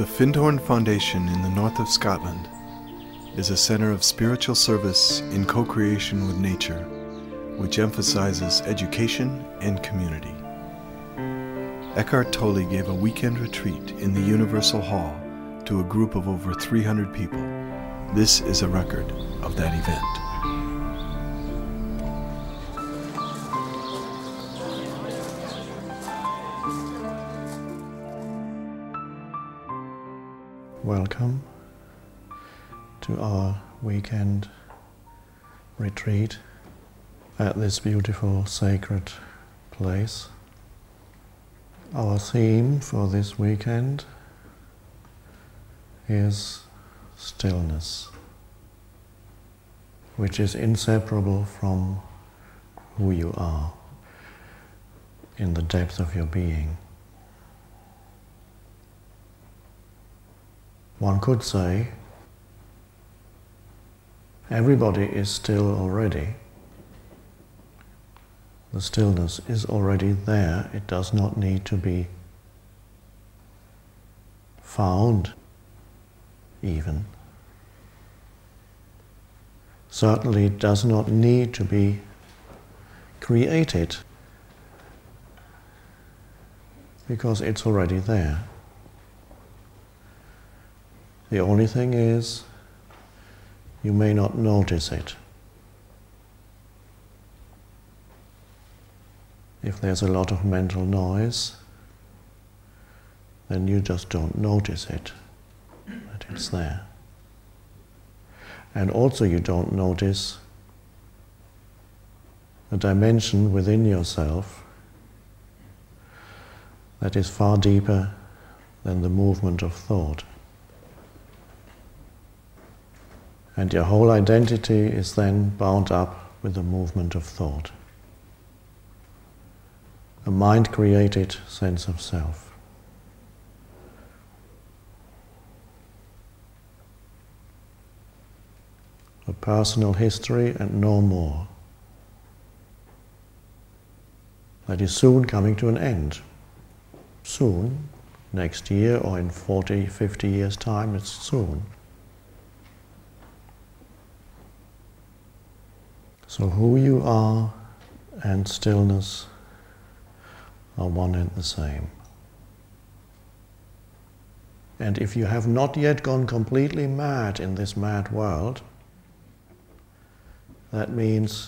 The Findhorn Foundation in the north of Scotland is a center of spiritual service in co-creation with nature, which emphasizes education and community. Eckhart Tolle gave a weekend retreat in the Universal Hall to a group of over 300 people. This is a record of that event. Welcome to our weekend retreat at this beautiful sacred place. Our theme for this weekend is stillness, which is inseparable from who you are in the depth of your being. One could say everybody is still already. The stillness is already there. It does not need to be found even. Certainly it does not need to be created because it's already there. The only thing is, you may not notice it. If there's a lot of mental noise, then you just don't notice it, that it's there. And also you don't notice a dimension within yourself that is far deeper than the movement of thought. And your whole identity is then bound up with the movement of thought. A mind-created sense of self. A personal history and no more. That is soon coming to an end. Soon, next year or in 40, 50 years' time, it's soon. So who you are and stillness are one and the same. And if you have not yet gone completely mad in this mad world, that means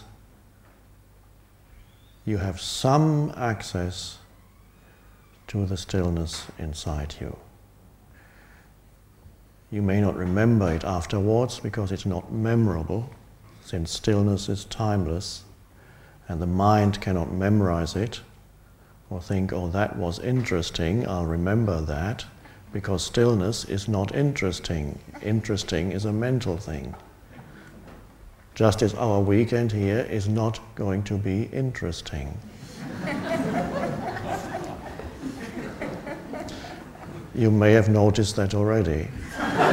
you have some access to the stillness inside you. You may not remember it afterwards because it's not memorable, since stillness is timeless and the mind cannot memorize it or think, oh, that was interesting, I'll remember that, because stillness is not interesting. Interesting is a mental thing. Just as our weekend here is not going to be interesting. You may have noticed that already.